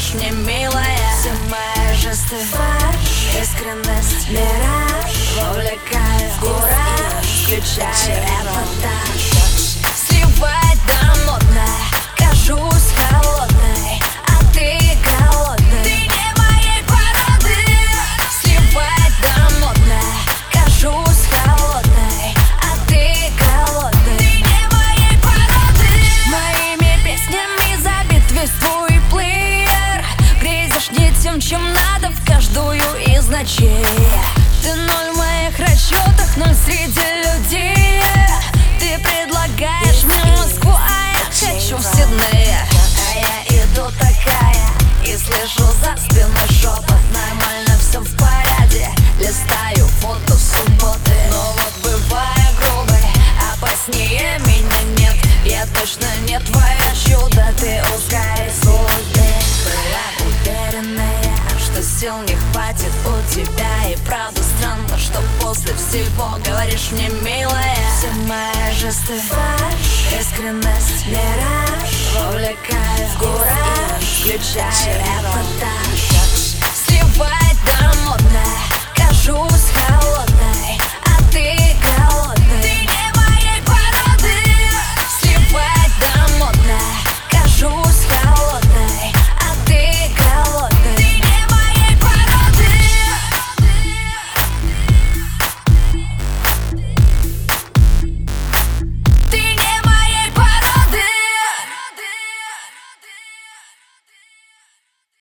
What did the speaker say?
говоришь мне, милая. Все мои жесты фальшь, искренность мираж. Вовлекаю в кураж, включаю эпатаж. Сливать до модное, кажусь холодной, а ты голодный. Ты не моей породы. Сливать до модное, кажусь холодной, а ты голодный. Ты не моей породы. Моими песнями забит весь твой плеер. Грезишь не тем, чем надо в каждую из ночей. Ты ноль в моих расчетах, ноль среди людей. Ты предлагаешь мне Москву, а я хочу в Сиднее. А я иду такая и слышу за спиной шепот. Нормально, все в порядке, листаю фото субботы. Но вот бываю грубой, опаснее меня нет. Я точно не твое чудо, ты ускоряй судьбы. Была уверенная, что сил не хватит у тебя. И правда странно, что после всего говоришь мне, милая. Все мои жесты фальшь, искренность мираж. Вовлекаю в кураж, включаю эпатаж. Сливать до модное, кажусь